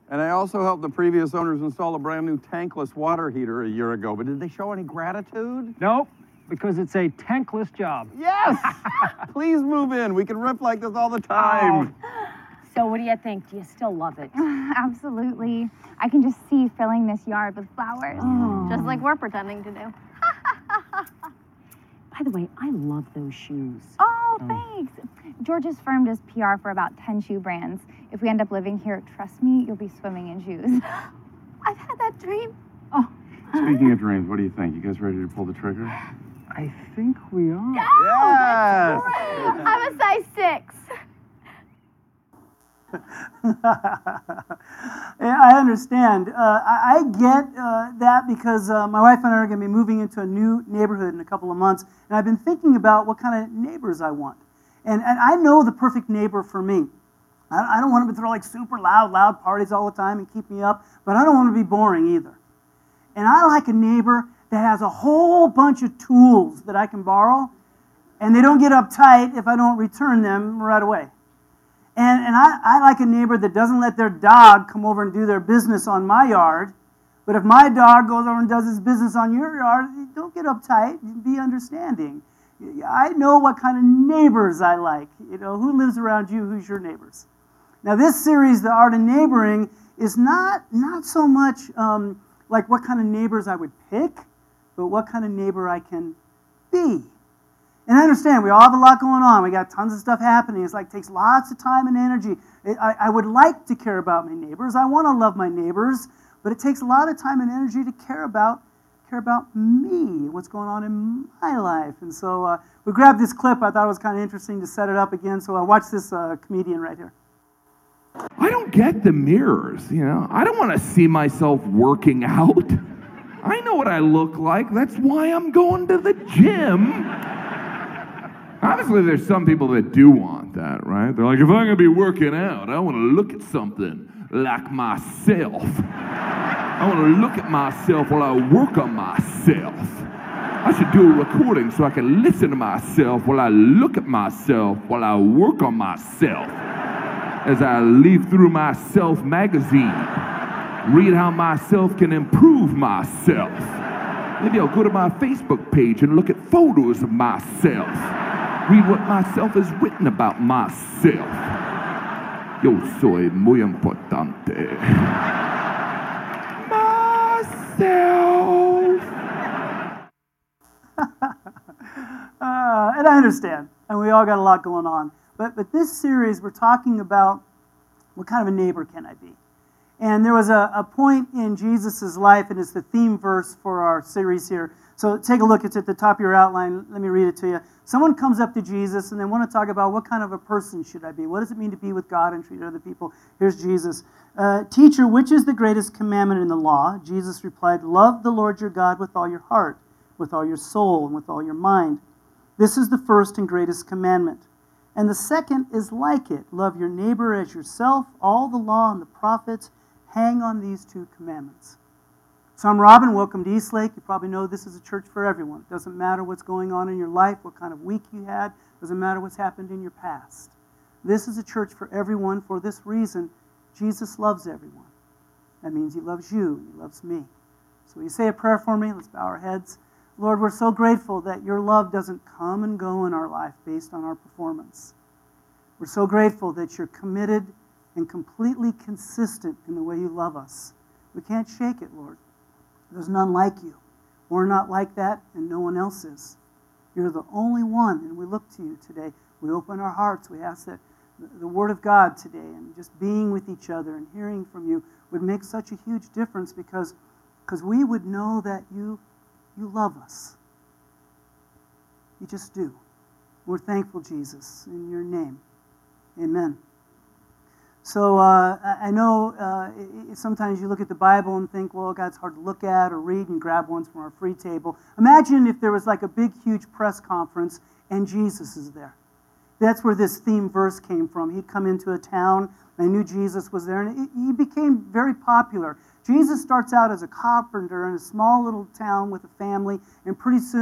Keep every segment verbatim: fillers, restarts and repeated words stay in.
And I also helped the previous owners install a brand new tankless water heater a year ago, but did they show any gratitude? Nope, because it's a tankless job. Yes! Please move in. We can rip like this all the time. Oh. So what do you think? Do you still love it? Absolutely. I can just see filling this yard with flowers. Oh. Just like we're pretending to do. By the way, I love those shoes. Oh, thanks. George's firm does P R for about ten shoe brands. If we end up living here, trust me, you'll be swimming in shoes. I've had that dream. Oh. Speaking of dreams, what do you think? You guys ready to pull the trigger? I think we are. Yes! I'm a size six. I understand. Uh, I, I get uh, that because uh, my wife and I are going to be moving into a new neighborhood in a couple of months, and I've been thinking about what kind of neighbors I want. And, and I know the perfect neighbor for me. I, I don't want them to throw like super loud, loud parties all the time and keep me up, but I don't want to be boring either. And I like a neighbor that has a whole bunch of tools that I can borrow, and they don't get uptight if I don't return them right away. And, and I, I like a neighbor that doesn't let their dog come over and do their business on my yard. But if my dog goes over and does his business on your yard, don't get uptight. Be understanding. I know what kind of neighbors I like. You know, who lives around you? Who's your neighbors? Now, this series, The Art of Neighboring, is not, not so much um, like what kind of neighbors I would pick, but what kind of neighbor I can be. And I understand, we all have a lot going on. We got tons of stuff happening. It's like it takes lots of time and energy. I, I would like to care about my neighbors. I want to love my neighbors, but it takes a lot of time and energy to care about care about me, what's going on in my life. And so uh, we grabbed this clip. I thought it was kind of interesting to set it up again. So I uh, watch this uh, comedian right here. I don't get the mirrors, you know. I don't want to see myself working out. I know what I look like. That's why I'm going to the gym. Obviously, there's some people that do want that, right? They're like, if I'm going to be working out, I want to look at something like myself. I want to look at myself while I work on myself. I should do a recording so I can listen to myself while I look at myself while I work on myself. As I leaf through myself magazine, read how myself can improve myself. Maybe I'll go to my Facebook page and look at photos of myself. Read what myself has written about myself. Yo soy muy importante. Myself. uh, and I understand, and we all got a lot going on. But but this series, we're talking about what kind of a neighbor can I be? And there was a, a point in Jesus' life, and it's the theme verse for our series here. So take a look. It's at the top of your outline. Let me read it to you. Someone comes up to Jesus, and they want to talk about what kind of a person should I be? What does it mean to be with God and treat other people? Here's Jesus. Uh, Teacher, which is the greatest commandment in the law? Jesus replied, love the Lord your God with all your heart, with all your soul, and with all your mind. This is the first and greatest commandment. And the second is like it. Love your neighbor as yourself. All the law and the prophets hang on these two commandments. So I'm Robin. Welcome to Eastlake. You probably know this is a church for everyone. It doesn't matter what's going on in your life, what kind of week you had. It doesn't matter what's happened in your past. This is a church for everyone. For this reason, Jesus loves everyone. That means he loves you. He loves me. So will you say a prayer for me? Let's bow our heads. Lord, we're so grateful that your love doesn't come and go in our life based on our performance. We're so grateful that you're committed and completely consistent in the way you love us. We can't shake it, Lord. There's none like you. We're not like that, and no one else is. You're the only one, and we look to you today. We open our hearts. We ask that the Word of God today and just being with each other and hearing from you would make such a huge difference because, because we would know that you, you love us. You just do. We're thankful, Jesus, in your name. Amen. So uh, I know uh, sometimes you look at the Bible and think, well, God's hard to look at or read and grab ones from our free table. Imagine if there was like a big, huge press conference and Jesus is there. That's where this theme verse came from. He'd come into a town, and they knew Jesus was there, and it, he became very popular. Jesus starts out as a carpenter in a small little town with a family, and pretty soon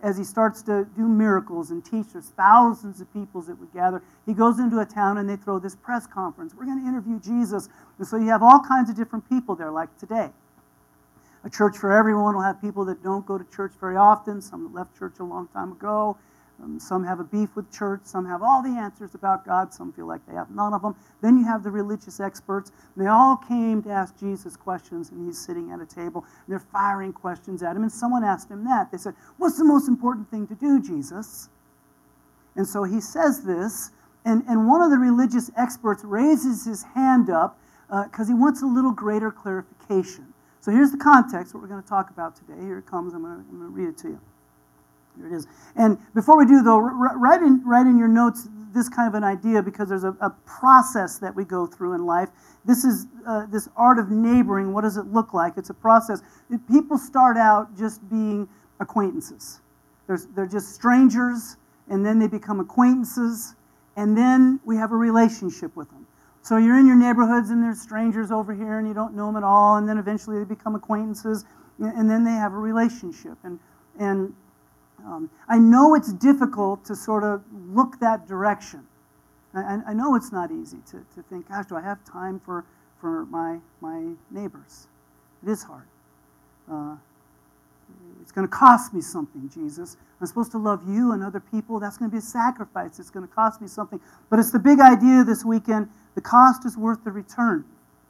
as he starts to do miracles and teach, there's thousands of people that would gather. He goes into a town and they throw this press conference. We're going to interview Jesus. And so you have all kinds of different people there, like today. A church for everyone will have people that don't go to church very often, some that left church a long time ago. Um, some have a beef with church. Some have all the answers about God. Some feel like they have none of them. Then you have the religious experts. And they all came to ask Jesus questions, and he's sitting at a table, and they're firing questions at him. And someone asked him that. They said, what's the most important thing to do, Jesus? And so he says this, and, and one of the religious experts raises his hand up because uh, he wants a little greater clarification. So here's the context, what we're going to talk about today. Here it comes. I'm going to, I'm going to read it to you. Here it is. And before we do, though, r- write in, write in your notes this kind of an idea, because there's a, a process that we go through in life. This is uh, this art of neighboring. What does it look like? It's a process. People start out just being acquaintances. There's, they're just strangers, and then they become acquaintances, and then we have a relationship with them. So you're in your neighborhoods, and there's strangers over here, and you don't know them at all, and then eventually they become acquaintances, and then they have a relationship. And and um, I know it's difficult to sort of look that direction. I, I know it's not easy to, to think, gosh, do I have time for, for my, my neighbors? It is hard. Uh, it's going to cost me something, Jesus. I'm supposed to love you and other people. That's going to be a sacrifice. It's going to cost me something. But it's the big idea this weekend. The cost is worth the return.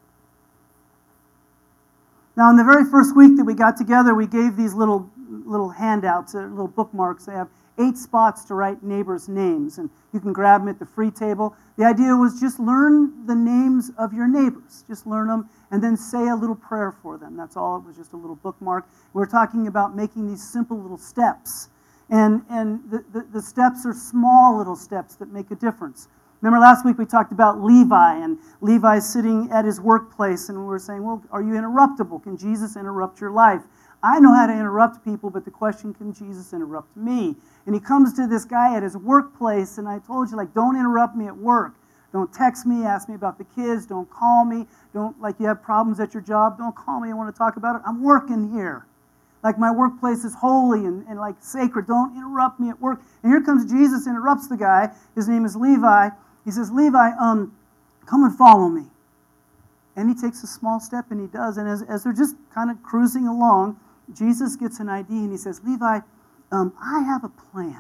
Now, in the very first week that we got together, we gave these little little handouts, uh, little bookmarks. They have eight spots to write neighbors' names, and you can grab them at the free table. The idea was just learn the names of your neighbors. Just learn them, and then say a little prayer for them. That's all. It was just a little bookmark. We're talking about making these simple little steps. And, and the, the, the steps are small little steps that make a difference. Remember last week we talked about Levi, and Levi sitting at his workplace, and we were saying, well, are you interruptible? Can Jesus interrupt your life? I know how to interrupt people, but the question, can Jesus interrupt me? And he comes to this guy at his workplace, and I told you, like, don't interrupt me at work. Don't text me, ask me about the kids, don't call me. Don't, like, you have problems at your job, don't call me, I want to talk about it. I'm working here. Like, my workplace is holy and, and like sacred. Don't interrupt me at work. And here comes Jesus, interrupts the guy. His name is Levi. He says, Levi, um, come and follow me. And he takes a small step, and he does. And as, as they're just kind of cruising along, Jesus gets an idea, and he says, Levi, um, I have a plan.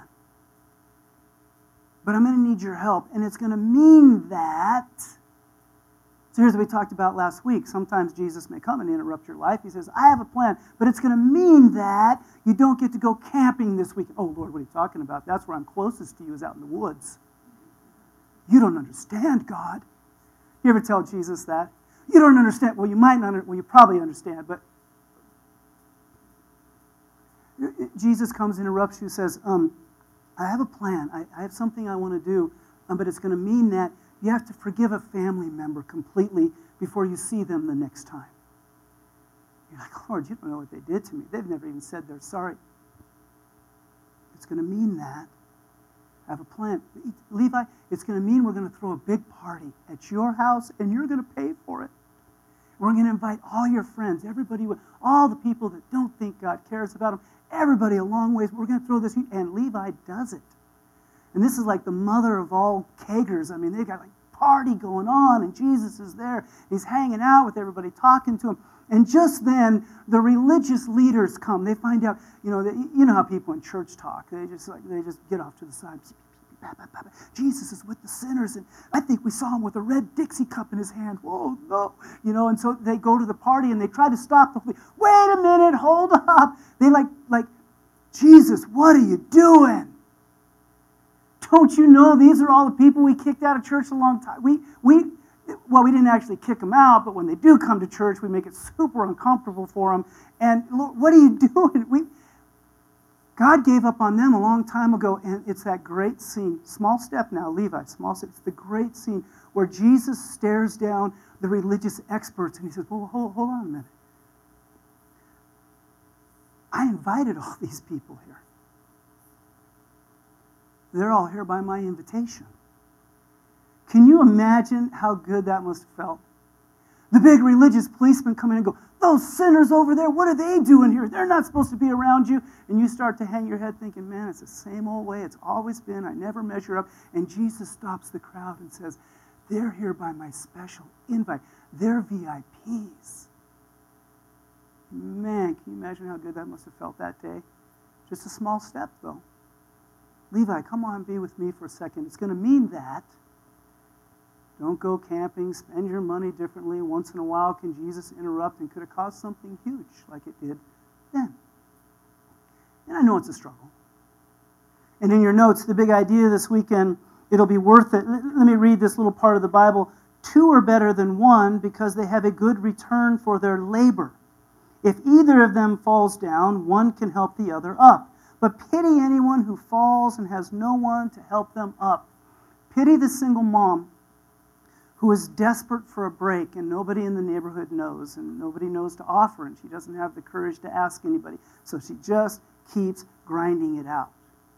But I'm going to need your help. And it's going to mean that... So here's what we talked about last week. Sometimes Jesus may come and interrupt your life. He says, I have a plan, but it's going to mean that you don't get to go camping this week. Oh, Lord, what are you talking about? That's where I'm closest to you, is out in the woods. You don't understand, God. You ever tell Jesus that? You don't understand. Well, you might not, well, you probably understand, but Jesus comes, interrupts you, says, um, I have a plan. I, I have something I want to do, um, but it's going to mean that you have to forgive a family member completely before you see them the next time. You're like, Lord, you don't know what they did to me. They've never even said they're sorry. It's going to mean that. I have a plan. Levi, it's going to mean we're going to throw a big party at your house, and you're going to pay for it. We're going to invite all your friends, everybody, all the people that don't think God cares about them, everybody a long ways. We're going to throw this, and Levi does it. And this is like the mother of all kegers. I mean, they got like party going on, and Jesus is there. He's hanging out with everybody, talking to him. And just then, the religious leaders come. They find out, you know, that, you know how people in church talk. They just like they just get off to the side. Jesus is with the sinners, and I think we saw him with a red Dixie cup in his hand. Whoa, no, you know. And so they go to the party, and they try to stop the. Wait a minute, hold up. They like like, Jesus, what are you doing? Don't you know these are all the people we kicked out of church a long time? We, we, well, we didn't actually kick them out, but when they do come to church, we make it super uncomfortable for them. And Lord, what are you doing? We, God gave up on them a long time ago, and it's that great scene. Small step now, Levi, small step. It's the great scene where Jesus stares down the religious experts, and he says, well, hold, hold on a minute. I invited all these people here. They're all here by my invitation. Can you imagine how good that must have felt? The big religious policemen come in and go, those sinners over there, what are they doing here? They're not supposed to be around you. And you start to hang your head thinking, man, it's the same old way it's always been. I never measure up. And Jesus stops the crowd and says, they're here by my special invite. They're V I Ps. Man, can you imagine how good that must have felt that day? Just a small step, though. Levi, come on, be with me for a second. It's going to mean that. Don't go camping, spend your money differently. Once in a while, can Jesus interrupt and could have caused something huge like it did then? And I know it's a struggle. And in your notes, the big idea this weekend, it'll be worth it. Let me read this little part of the Bible. Two are better than one because they have a good return for their labor. If either of them falls down, one can help the other up. But pity anyone who falls and has no one to help them up. Pity the single mom who is desperate for a break and nobody in the neighborhood knows and nobody knows to offer and she doesn't have the courage to ask anybody. So she just keeps grinding it out.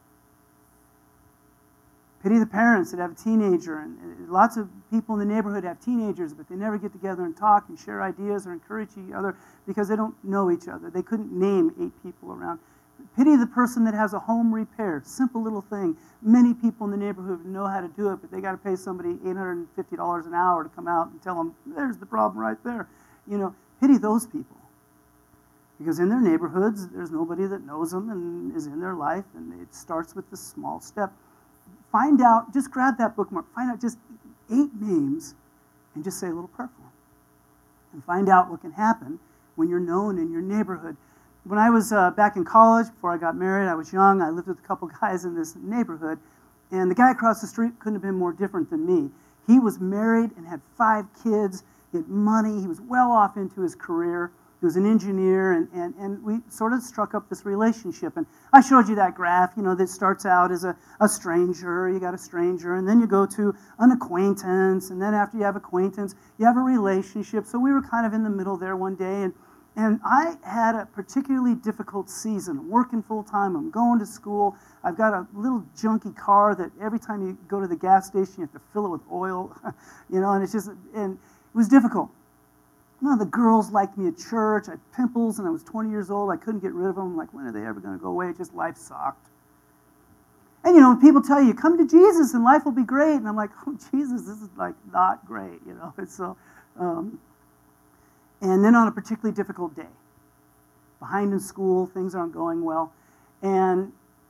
Pity the parents that have a teenager, and lots of people in the neighborhood have teenagers, but they never get together and talk and share ideas or encourage each other because they don't know each other. They couldn't name eight people around. Pity the person that has a home repair, simple little thing. Many people in the neighborhood know how to do it, but they got to pay somebody eight hundred fifty dollars an hour to come out and tell them, there's the problem right there. You know, pity those people. Because in their neighborhoods, there's nobody that knows them and is in their life, and it starts with the small step. Find out, just grab that bookmark, find out just eight names and just say a little prayer for them. And find out what can happen when you're known in your neighborhood. When I was uh, back in college, before I got married, I was young, I lived with a couple guys in this neighborhood, and the guy across the street couldn't have been more different than me. He was married and had five kids, he had money, he was well off into his career. He was an engineer, and, and, and we sort of struck up this relationship. And I showed you that graph, you know, that starts out as a, a stranger, you got a stranger, and then you go to an acquaintance, and then after you have acquaintance, you have a relationship. So we were kind of in the middle there one day, and, and I had a particularly difficult season. I'm working full-time, I'm going to school, I've got a little junky car that every time you go to the gas station, you have to fill it with oil, you know, and it's just, and it was difficult. None of the girls liked me at church. I had pimples, and I was twenty years old. I couldn't get rid of them. I'm like, when are they ever going to go away? Just life sucked. And, you know, when people tell you, come to Jesus and life will be great. And I'm like, oh, Jesus, this is, like, not great, you know. And so, um, and then on a particularly difficult day, behind in school, things aren't going well. And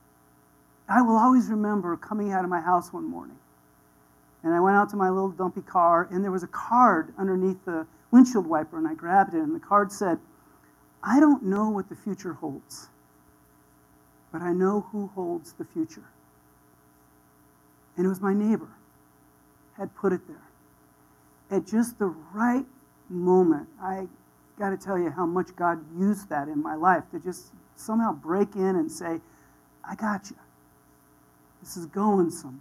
I will always remember coming out of my house one morning. And I went out to my little dumpy car, and there was a card underneath the windshield wiper, and I grabbed it, and the card said, I don't know what the future holds, but I know who holds the future. And it was my neighbor had put it there. At just the right moment, I got to tell you how much God used that in my life to just somehow break in and say, I got you. This is going somewhere.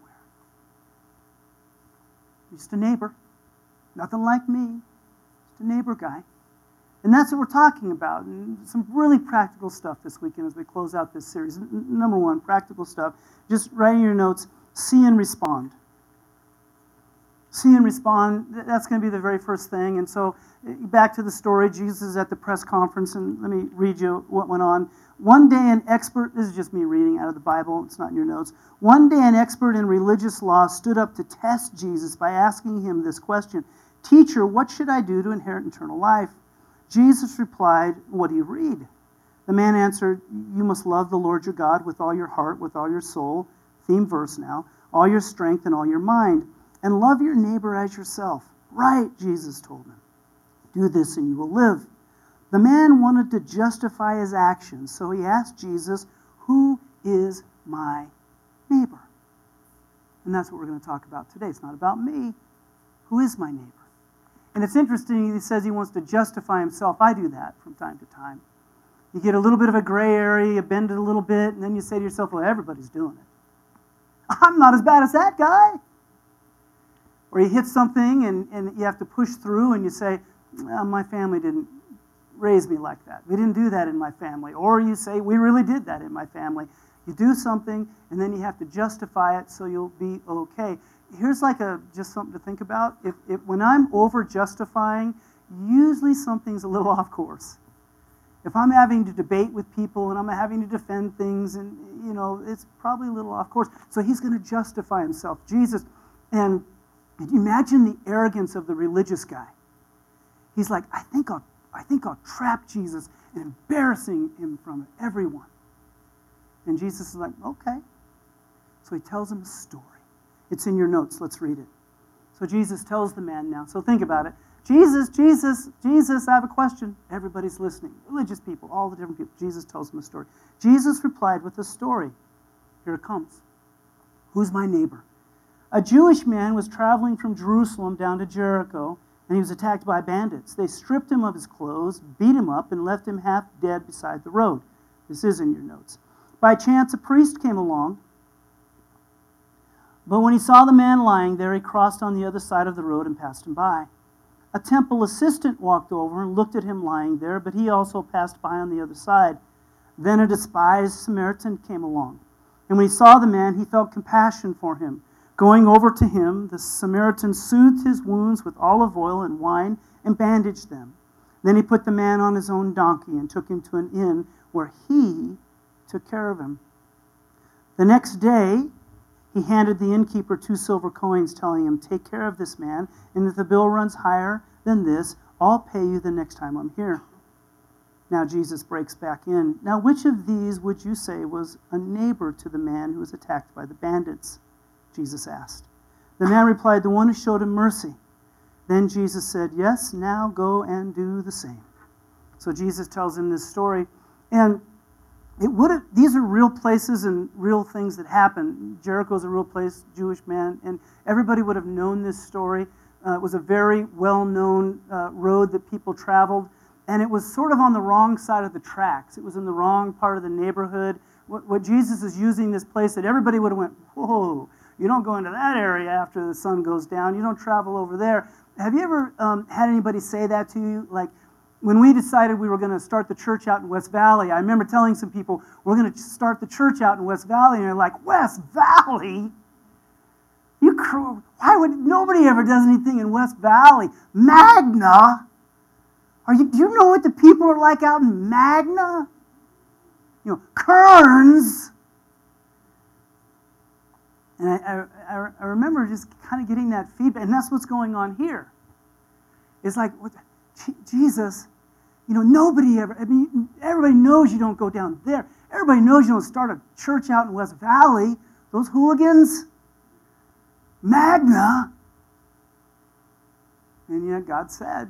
Just a neighbor, nothing like me. A neighbor guy. And that's what we're talking about. And some really practical stuff this weekend as we close out this series. N- number one, practical stuff. Just write in your notes, see and respond. See and respond, that's going to be the very first thing. And so back to the story, Jesus is at the press conference, and let me read you what went on. One day an expert, this is just me reading out of the Bible, it's not in your notes. One day an expert in religious law stood up to test Jesus by asking him this question. Teacher, what should I do to inherit eternal life? Jesus replied, what do you read? The man answered, you must love the Lord your God with all your heart, with all your soul, theme verse now, all your strength and all your mind, and love your neighbor as yourself. Right, Jesus told him. Do this and you will live. The man wanted to justify his actions, so he asked Jesus, who is my neighbor? And that's what we're going to talk about today. It's not about me. Who is my neighbor? And it's interesting, he says he wants to justify himself. I do that from time to time. You get a little bit of a gray area, you bend it a little bit, and then you say to yourself, well, everybody's doing it. I'm not as bad as that guy. Or you hit something and, and you have to push through and you say, well, my family didn't raise me like that. We didn't do that in my family. Or you say, we really did that in my family. You do something and then you have to justify it so you'll be okay. Here's like a just something to think about. If, if when I'm over justifying, usually something's a little off course. If I'm having to debate with people and I'm having to defend things, and you know, it's probably a little off course. So he's going to justify himself, Jesus. And imagine the arrogance of the religious guy. He's like, I think I'll, I think I'll trap Jesus and embarrassing him from everyone. And Jesus is like, okay. So he tells him a story. It's in your notes. Let's read it. So Jesus tells the man now. So think about it. Jesus, Jesus, Jesus, I have a question. Everybody's listening. Religious people, all the different people. Jesus tells him a story. Jesus replied with a story. Here it comes. Who's my neighbor? A Jewish man was traveling from Jerusalem down to Jericho, and he was attacked by bandits. They stripped him of his clothes, beat him up, and left him half dead beside the road. This is in your notes. By chance, a priest came along, but when he saw the man lying there, he crossed on the other side of the road and passed him by. A temple assistant walked over and looked at him lying there, but he also passed by on the other side. Then a despised Samaritan came along, and when he saw the man, he felt compassion for him. Going over to him, the Samaritan soothed his wounds with olive oil and wine and bandaged them. Then he put the man on his own donkey and took him to an inn where he took care of him. The next day, he handed the innkeeper two silver coins, telling him, take care of this man, and if the bill runs higher than this, I'll pay you the next time I'm here. Now Jesus breaks back in. Now which of these would you say was a neighbor to the man who was attacked by the bandits? Jesus asked. The man replied, the one who showed him mercy. Then Jesus said, yes, now go and do the same. So Jesus tells him this story, and It would have, these are real places and real things that happen. Jericho's a real place, Jewish man, and everybody would have known this story. Uh, it was a very well-known uh, road that people traveled, and it was sort of on the wrong side of the tracks. It was in the wrong part of the neighborhood. What, what Jesus is using this place that everybody would have went, whoa, you don't go into that area after the sun goes down. You don't travel over there. Have you ever um, had anybody say that to you? Like, when we decided we were going to start the church out in West Valley, I remember telling some people, we're going to start the church out in West Valley, and they're like, West Valley? You, why would, nobody ever does anything in West Valley. Magna? Are you, do you know what the people are like out in Magna? You know, Kearns? And I, I, I remember just kind of getting that feedback, and that's what's going on here. It's like, what, Jesus, you know, nobody ever, I mean, everybody knows you don't go down there. Everybody knows you don't start a church out in West Valley. Those hooligans, Magna. And yet God said.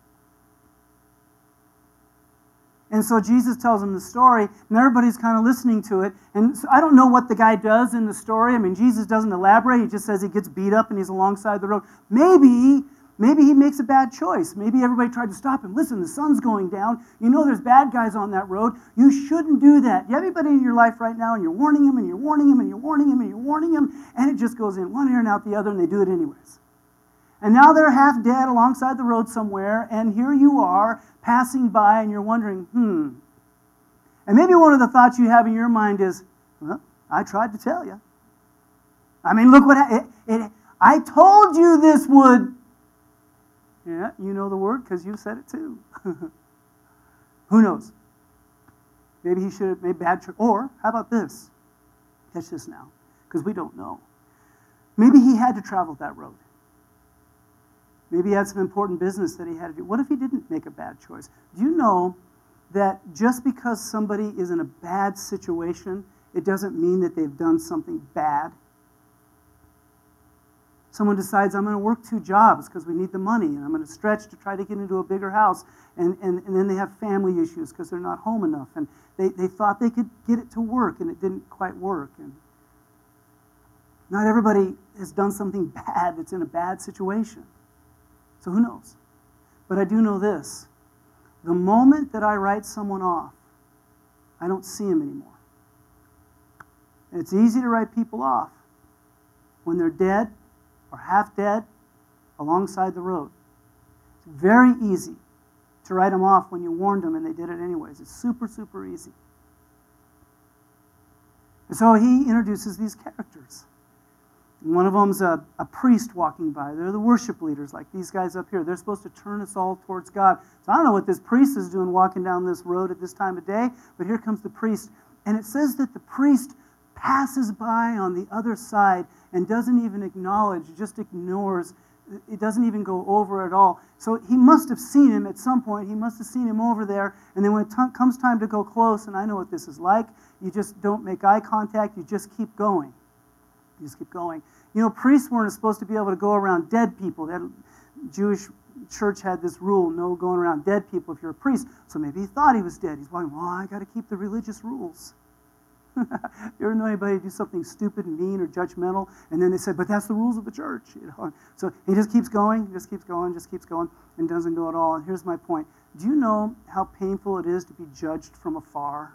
And so Jesus tells him the story, and everybody's kind of listening to it. And so I don't know what the guy does in the story. I mean, Jesus doesn't elaborate. He just says he gets beat up and he's alongside the road. Maybe Maybe he makes a bad choice. Maybe everybody tried to stop him. Listen, the sun's going down. You know there's bad guys on that road. You shouldn't do that. You have anybody in your life right now, and you're warning him, and you're warning him, and you're warning him, and you're warning him, and it just goes in one ear and out the other, and they do it anyways. And now they're half dead alongside the road somewhere, and here you are passing by, and you're wondering, hmm. And maybe one of the thoughts you have in your mind is, well, I tried to tell you. I mean, look what it, it, I told you this would. Yeah, you know the word because you said it too. Who knows? Maybe he should have made bad choice. Or, how about this? Catch this now, because we don't know. Maybe he had to travel that road. Maybe he had some important business that he had to do. What if he didn't make a bad choice? Do you know that just because somebody is in a bad situation, it doesn't mean that they've done something bad? Someone decides, I'm going to work two jobs because we need the money, and I'm going to stretch to try to get into a bigger house, and, and, and then they have family issues because they're not home enough, and they, they thought they could get it to work, and it didn't quite work. And not everybody has done something bad that's in a bad situation. So who knows? But I do know this. The moment that I write someone off, I don't see them anymore. And it's easy to write people off when they're dead or half dead alongside the road. It's very easy to write them off when you warned them and they did it anyways. It's super, super easy. And so he introduces these characters. One of them's a, a priest walking by. They're the worship leaders, like these guys up here. They're supposed to turn us all towards God. So I don't know what this priest is doing walking down this road at this time of day, but here comes the priest. And it says that the priest passes by on the other side and doesn't even acknowledge, just ignores. It doesn't even go over at all. So he must have seen him at some point. He must have seen him over there. And then when it t- comes time to go close, and I know what this is like, you just don't make eye contact. You just keep going. You just keep going. You know, priests weren't supposed to be able to go around dead people. That Jewish church had this rule, no going around dead people if you're a priest. So maybe he thought he was dead. He's walking, well, I got to keep the religious rules. You ever know anybody do something stupid and mean or judgmental, and then they say, but that's the rules of the church. You know? So he just keeps going, just keeps going, just keeps going, and doesn't go at all. And here's my point. Do you know how painful it is to be judged from afar?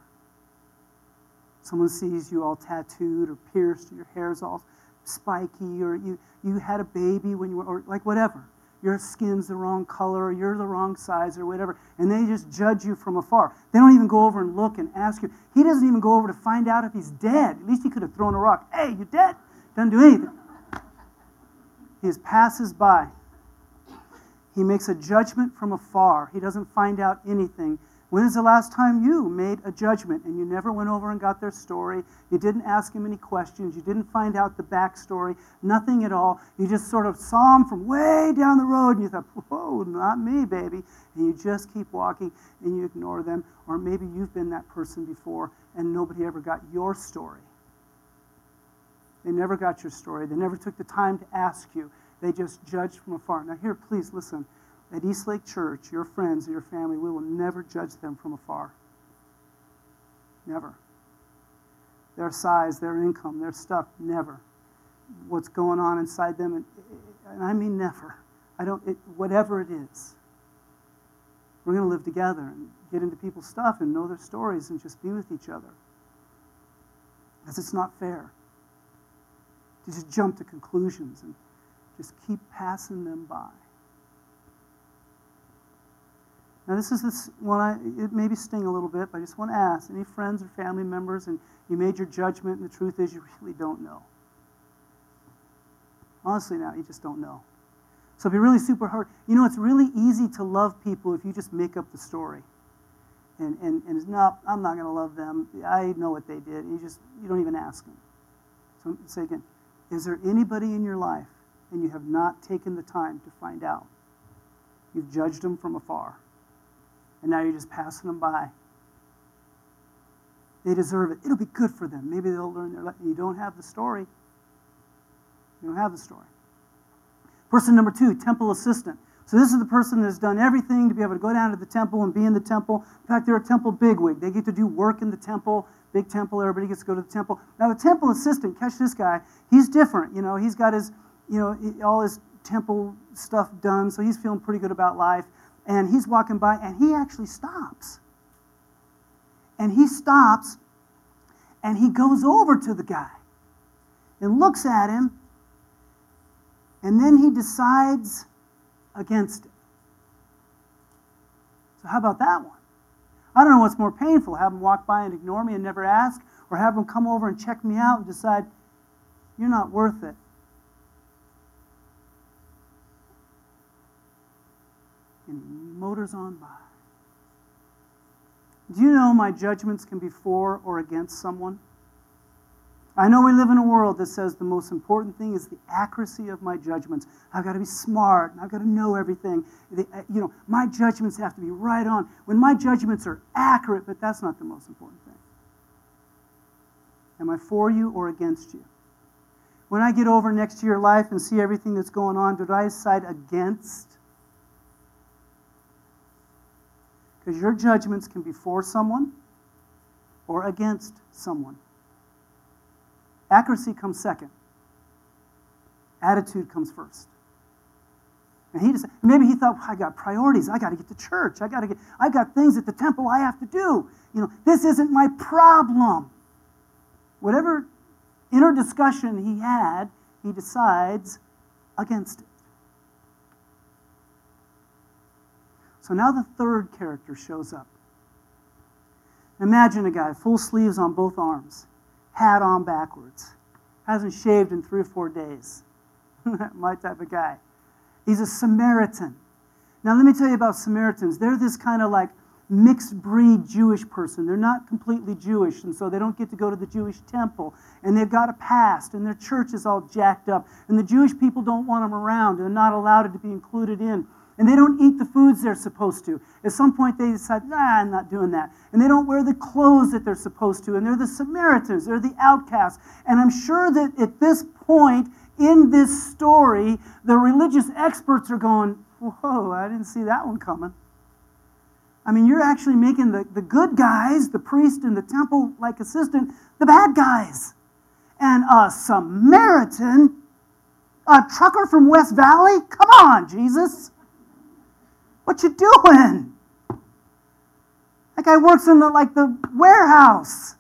Someone sees you all tattooed or pierced, or your hair's all spiky, or you, you had a baby when you were, or like whatever. Your skin's the wrong color, or you're the wrong size, or whatever, and they just judge you from afar. They don't even go over and look and ask you. He doesn't even go over to find out if he's dead. At least he could have thrown a rock. Hey, you dead? Doesn't do anything. He just passes by. He makes a judgment from afar. He doesn't find out anything. When is the last time you made a judgment and you never went over and got their story? You didn't ask him any questions. You didn't find out the backstory. Nothing at all. You just sort of saw him from way down the road and you thought, whoa, not me, baby. And you just keep walking and you ignore them. Or maybe you've been that person before and nobody ever got your story. They never got your story. They never took the time to ask you. They just judged from afar. Now here, please listen. At Eastlake Church, your friends and your family, we will never judge them from afar. Never. Their size, their income, their stuff, never. What's going on inside them, and, and I mean never. I don't, it, whatever it is. We're going to live together and get into people's stuff and know their stories and just be with each other. Because it's not fair to just jump to conclusions and just keep passing them by. Now this is this one, I, it may be sting a little bit, but I just want to ask, any friends or family members, and you made your judgment, and the truth is you really don't know. Honestly now, you just don't know. So it'd be really super hard. You know, it's really easy to love people if you just make up the story. And, and, and it's not, I'm not going to love them. I know what they did. You just, you don't even ask them. So say again, is there anybody in your life and you have not taken the time to find out? You've judged them from afar. And now you're just passing them by. They deserve it. It'll be good for them. Maybe they'll learn their lesson. You don't have the story. You don't have the story. Person number two, temple assistant. So this is the person that's done everything to be able to go down to the temple and be in the temple. In fact, they're a temple bigwig. They get to do work in the temple. Big temple. Everybody gets to go to the temple. Now the temple assistant, catch this guy. He's different. You know, he's got his, you know, all his temple stuff done. So he's feeling pretty good about life. And he's walking by, and he actually stops. And he stops, and he goes over to the guy and looks at him, and then he decides against it. So how about that one? I don't know what's more painful, have him walk by and ignore me and never ask, or have him come over and check me out and decide, you're not worth it. And he motors on by. Do you know my judgments can be for or against someone? I know we live in a world that says the most important thing is the accuracy of my judgments. I've got to be smart, and I've got to know everything. The, you know, my judgments have to be right on. When my judgments are accurate, but that's not the most important thing. Am I for you or against you? When I get over next to your life and see everything that's going on, do I decide against? Because your judgments can be for someone or against someone. Accuracy comes second. Attitude comes first. And he just maybe he thought, well, I got priorities. I got to get to church. I got to get. I got things at the temple I have to do. You know, this isn't my problem. Whatever inner discussion he had, he decides against it. So now the third character shows up. Imagine a guy, full sleeves on both arms, hat on backwards. Hasn't shaved in three or four days. My type of guy. He's a Samaritan. Now, let me tell you about Samaritans. They're this kind of like mixed breed Jewish person. They're not completely Jewish, and so they don't get to go to the Jewish temple. And they've got a past, and their church is all jacked up. And the Jewish people don't want them around. They're not allowed to be included in. And they don't eat the foods they're supposed to. At some point, they decide, nah, I'm not doing that. And they don't wear the clothes that they're supposed to. And they're the Samaritans. They're the outcasts. And I'm sure that at this point in this story, the religious experts are going, whoa, I didn't see that one coming. I mean, you're actually making the, the good guys, the priest and the temple-like assistant, the bad guys. And a Samaritan, a trucker from West Valley? Come on, Jesus. What you doing? That guy works in the like the warehouse.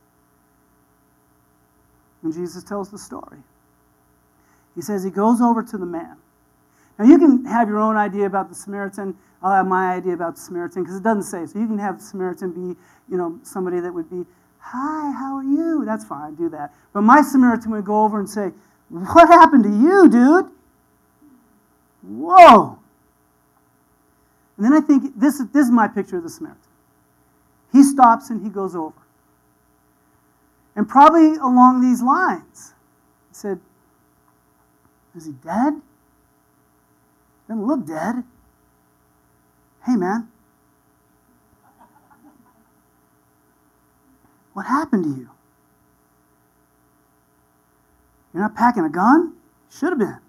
And Jesus tells the story. He says he goes over to the man. Now you can have your own idea about the Samaritan. I'll have my idea about the Samaritan because it doesn't say. So you can have the Samaritan be, you know, somebody that would be, hi, how are you? That's fine, do that. But my Samaritan would go over and say, what happened to you, dude? Whoa. And then I think, this, this is my picture of the Samaritan. He stops and he goes over. And probably along these lines, he said, is he dead? Doesn't look dead. Hey, man. What happened to you? You're not packing a gun? Should have been.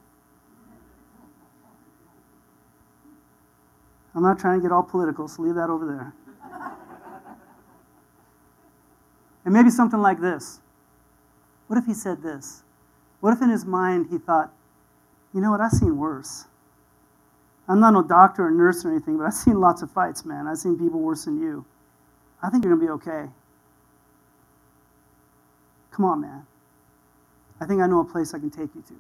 I'm not trying to get all political, so leave that over there. And maybe something like this. What if he said this? What if in his mind he thought, you know what, I've seen worse. I'm not no doctor or nurse or anything, but I've seen lots of fights, man. I've seen people worse than you. I think you're going to be okay. Come on, man. I think I know a place I can take you to.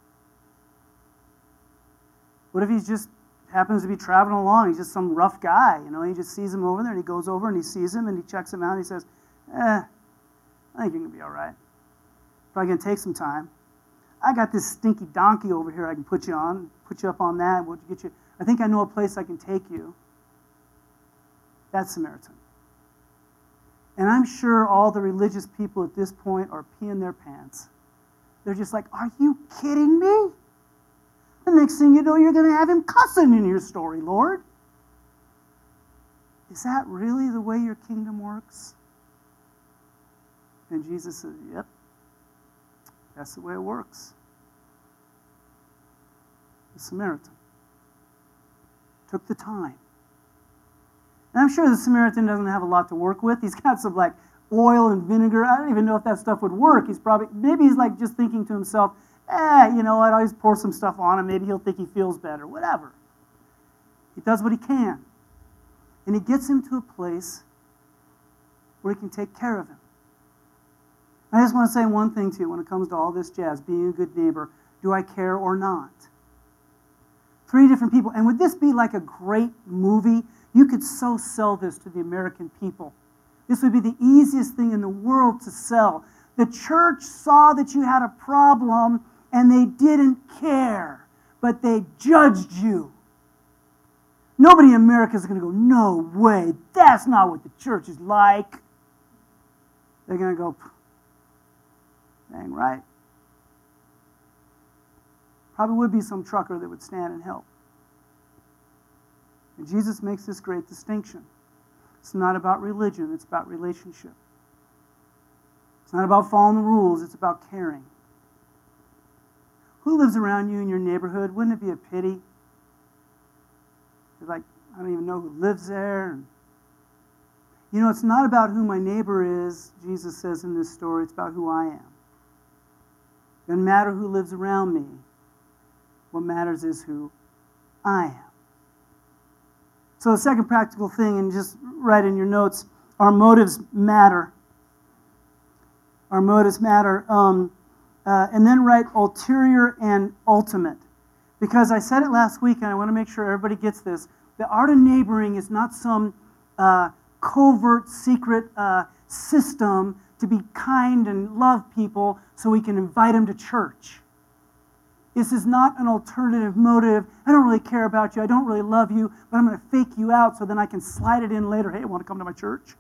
What if he just happens to be traveling along? He's just some rough guy, you know. He just sees him over there, and he goes over and he sees him, and he checks him out, and he says, eh, I think you're going to be all right. Probably going to take some time. I got this stinky donkey over here I can put you on, put you up on that. We'll get you. I think I know a place I can take you. That's Samaritan. And I'm sure all the religious people at this point are peeing their pants. They're just like, are you kidding me? The next thing you know, you're going to have him cussing in your story, Lord. Is that really the way your kingdom works? And Jesus says, yep. That's the way it works. The Samaritan took the time. And I'm sure the Samaritan doesn't have a lot to work with. He's got some like oil and vinegar. I don't even know if that stuff would work. He's probably, maybe he's like just thinking to himself, eh, you know what, I'll just pour some stuff on him. Maybe he'll think he feels better. Whatever. He does what he can. And he gets him to a place where he can take care of him. I just want to say one thing to you when it comes to all this jazz, being a good neighbor. Do I care or not? Three different people. And would this be like a great movie? You could so sell this to the American people. This would be the easiest thing in the world to sell. The church saw that you had a problem and they didn't care, but they judged you. Nobody in America is going to go, no way, that's not what the church is like. They're going to go, dang right. Probably would be some trucker that would stand and help. And Jesus makes this great distinction. It's not about religion, it's about relationship. It's not about following the rules, it's about caring. Who lives around you in your neighborhood? Wouldn't it be a pity? You're like, I don't even know who lives there. You know, it's not about who my neighbor is, Jesus says in this story, it's about who I am. It doesn't matter who lives around me. What matters is who I am. So the second practical thing, and just write in your notes, our motives matter. Our motives matter. Um, uh, and then write ulterior and ultimate. Because I said it last week, and I want to make sure everybody gets this. The art of neighboring is not some uh, covert, secret uh, system to be kind and love people so we can invite them to church. This is not an alternative motive. I don't really care about you. I don't really love you, but I'm going to fake you out so then I can slide it in later. Hey, want to come to my church?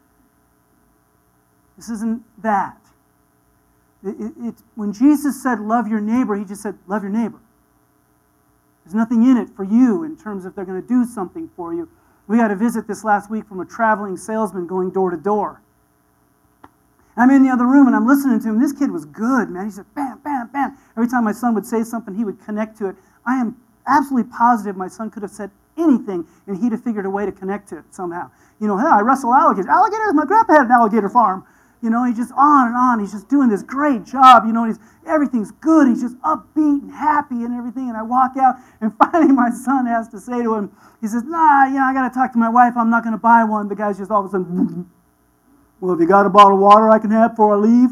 This isn't that. It, it, it, when Jesus said, love your neighbor, he just said, love your neighbor. There's nothing in it for you in terms of they're going to do something for you. We got a visit this last week from a traveling salesman going door to door. I'm in the other room and I'm listening to him. This kid was good, man. He said, bam, bam, bam. Every time my son would say something, he would connect to it. I am absolutely positive my son could have said anything and he'd have figured a way to connect to it somehow. You know, hey, I wrestle alligators. Alligators? My grandpa had an alligator farm. You know, he's just on and on. He's just doing this great job. You know, he's, everything's good. He's just upbeat and happy and everything. And I walk out, and finally my son has to say to him, he says, nah, yeah, I got to talk to my wife. I'm not going to buy one. The guy's just all of a sudden, well, have you got a bottle of water I can have before I leave?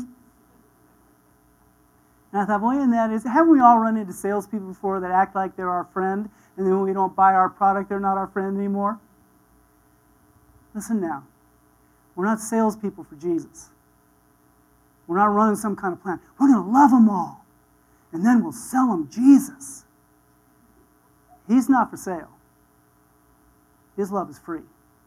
And I thought, well, in that is, haven't we all run into salespeople before that act like they're our friend, and then when we don't buy our product, they're not our friend anymore? Listen now. We're not salespeople for Jesus. We're not running some kind of plan. We're going to love them all, and then we'll sell them Jesus. He's not for sale. His love is free.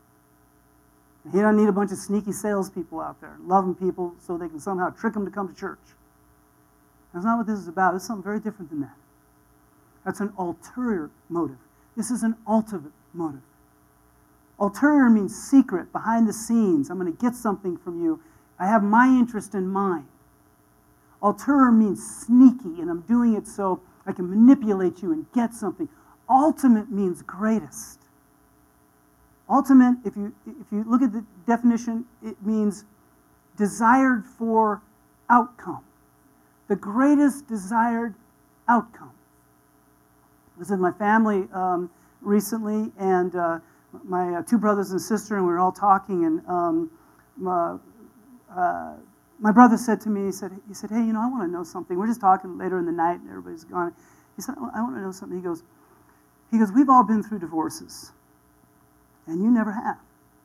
He doesn't need a bunch of sneaky salespeople out there, loving people so they can somehow trick them to come to church. That's not what this is about. It's something very different than that. That's an ulterior motive. This is an ultimate motive. Ulterior means secret, behind the scenes. I'm going to get something from you. I have my interest in mind. Ulterior means sneaky, and I'm doing it so I can manipulate you and get something. Ultimate means greatest. Ultimate, if you, if you look at the definition, it means desired for outcome. The greatest desired outcome. I was with my family um, recently, and uh, my uh, two brothers and sister, and we were all talking, and um, my, uh, my brother said to me, he said, he said, hey, you know, I want to know something. We're just talking later in the night, and everybody's gone. He said, I want to know something. He goes, he goes, we've all been through divorces, and you never have.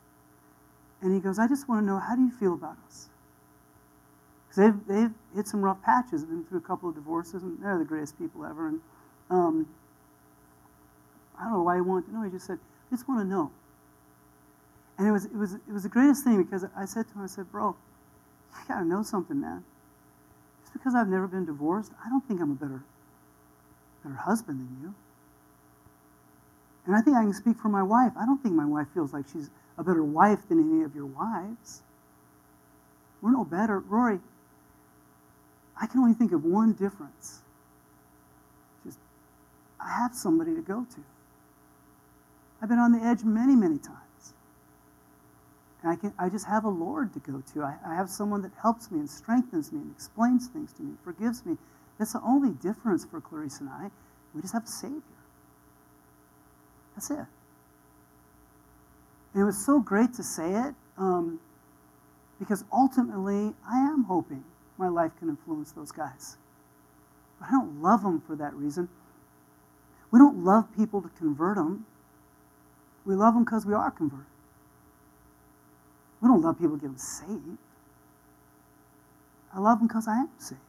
And he goes, I just want to know, how do you feel about us? Because they've, they've hit some rough patches, been through a couple of divorces, and they're the greatest people ever. And um, I don't know why he wanted to know. He just said, I just want to know. And it was, it was, it was the greatest thing, because I said to him, I said, bro, you got to know something, man. Just because I've never been divorced, I don't think I'm a better, better husband than you. And I think I can speak for my wife. I don't think my wife feels like she's a better wife than any of your wives. We're no better. Rory, I can only think of one difference. Just, I have somebody to go to. I've been on the edge many, many times. And I, can, I just have a Lord to go to. I, I have someone that helps me and strengthens me and explains things to me and forgives me. That's the only difference for Clarice and I. We just have a Savior. That's it. And it was so great to say it, um, because ultimately I am hoping my life can influence those guys. But I don't love them for that reason. We don't love people to convert them. We love them because we are converted. We don't love people to get them saved. I love them because I am saved.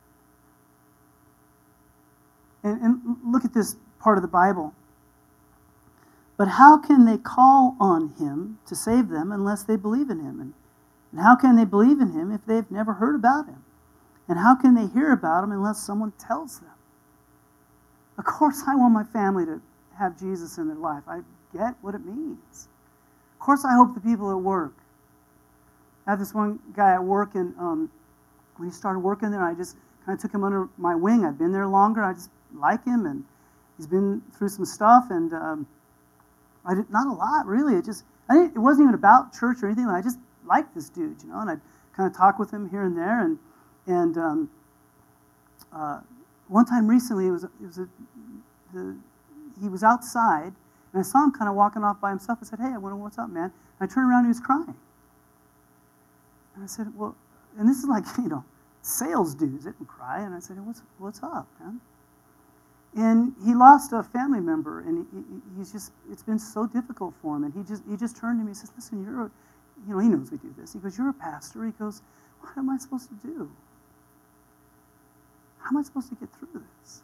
And, and look at this part of the Bible. But how can they call on him to save them unless they believe in him? And, and how can they believe in him if they've never heard about him? And how can they hear about him unless someone tells them? Of course, I want my family to have Jesus in their life. I get what it means. Of course, I hope the people at work. I have this one guy at work, and um, when he started working there, I just kind of took him under my wing. I've been there longer. I just like him, and he's been through some stuff, and um, I did not a lot really. It just I didn't, it wasn't even about church or anything. I just liked this dude, you know, and I'd kind of talk with him here and there, and and um, uh, one time recently, it was it was a, the he was outside, and I saw him kind of walking off by himself. I said, "Hey, I wonder what's up, man." And I turned around, and he was crying. And I said, well, and this is like, you know, sales dudes that can cry. And I said, what's what's up, man? And he lost a family member, and he, he, he's just, it's been so difficult for him. And he just he just turned to me and says, listen, you're a, you know, he knows we do this. He goes, you're a pastor. He goes, what am I supposed to do? How am I supposed to get through this?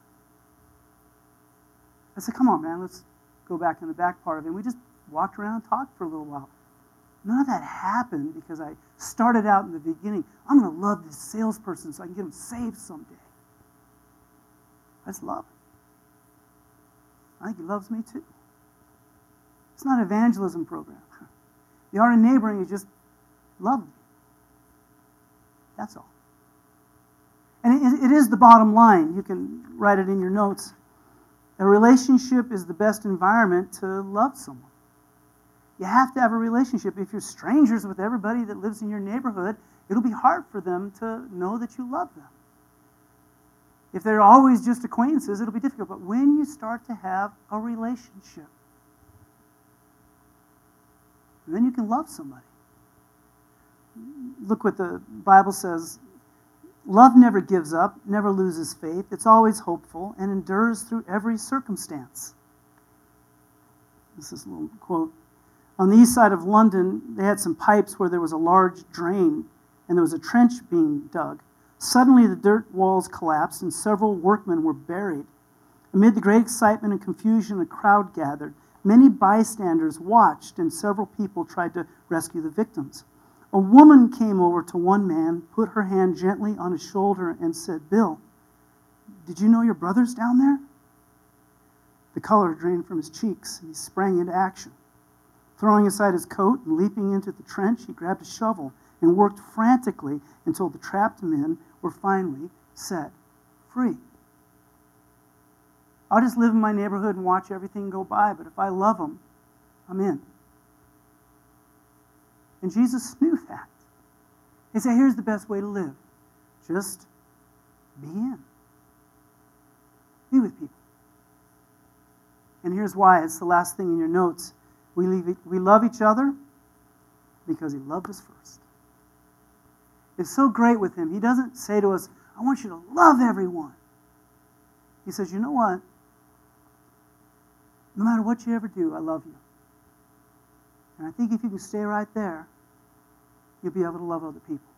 I said, come on, man, let's go back in the back part of it. And we just walked around and talked for a little while. None of that happened because I started out in the beginning, I'm going to love this salesperson so I can get him saved someday. That's love. I think he loves me too. It's not an evangelism program. The art of neighboring is just love me. That's all. And it, it is the bottom line. You can write it in your notes. A relationship is the best environment to love someone. You have to have a relationship. If you're strangers with everybody that lives in your neighborhood, it'll be hard for them to know that you love them. If they're always just acquaintances, it'll be difficult. But when you start to have a relationship, then you can love somebody. Look what the Bible says. Love never gives up, never loses faith. It's always hopeful and endures through every circumstance. This is a little quote. On the east side of London, they had some pipes where there was a large drain and there was a trench being dug. Suddenly, the dirt walls collapsed and several workmen were buried. Amid the great excitement and confusion, a crowd gathered. Many bystanders watched and several people tried to rescue the victims. A woman came over to one man, put her hand gently on his shoulder and said, Bill, did you know your brother's down there? The color drained from his cheeks and he sprang into action. Throwing aside his coat and leaping into the trench, he grabbed a shovel and worked frantically until the trapped men were finally set free. I'll just live in my neighborhood and watch everything go by, but if I love them, I'm in. And Jesus knew that. He said, here's the best way to live. Just be in. Be with people. And here's why. It's the last thing in your notes. We, leave, we love each other because he loved us first. It's so great with him. He doesn't say to us, I want you to love everyone. He says, you know what? No matter what you ever do, I love you. And I think if you can stay right there, you'll be able to love other people.